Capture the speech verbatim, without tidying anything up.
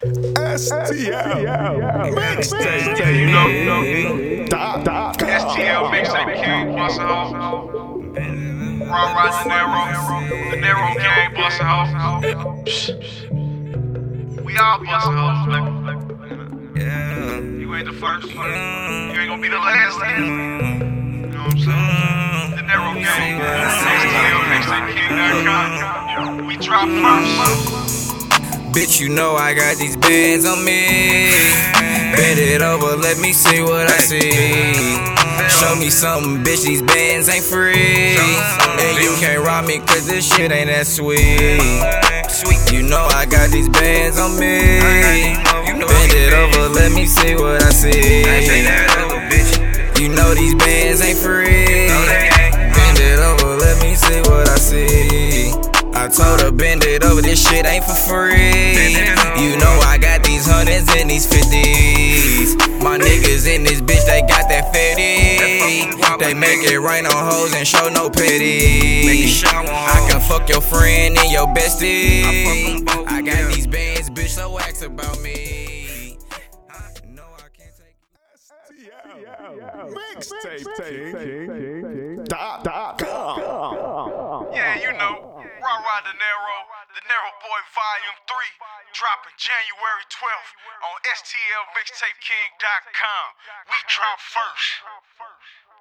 S T L mixtape, You know, dot, dot, S T L mixtape king, bustin' hoes. Raw Rod De Niro, De Niro gang, bustin' hoes. We all bustin' hoes, baby. You ain't the first, you ain't gonna be the last nigga. You know what I'm saying? De Niro gang, S T L mixtape king dot com. We drop first. Bitch, you know I got these bands on me. Bend it over, let me see what I see. Show me something, bitch, these bands ain't free. And you can't rob me cause this shit ain't that sweet. You know I got these bands on me. Bend it over, let me see what I see. You know these bands ain't free. Bend it over, let me see what I see. I told her bend it over, this shit ain't for free. You know I got these hundreds and these fifties. My niggas in this bitch, they got that fetty. They make it rain on hoes and show no pity. I can fuck your friend and your bestie. I got these bands, bitch, so ask about me. No, I can't take S T L mixtape, dot, dot, com. Yeah, you know, Raw Rod De Niro, De Niro Boy Volume three, dropping January twelfth on S T L mixtape king dot com. We drop first.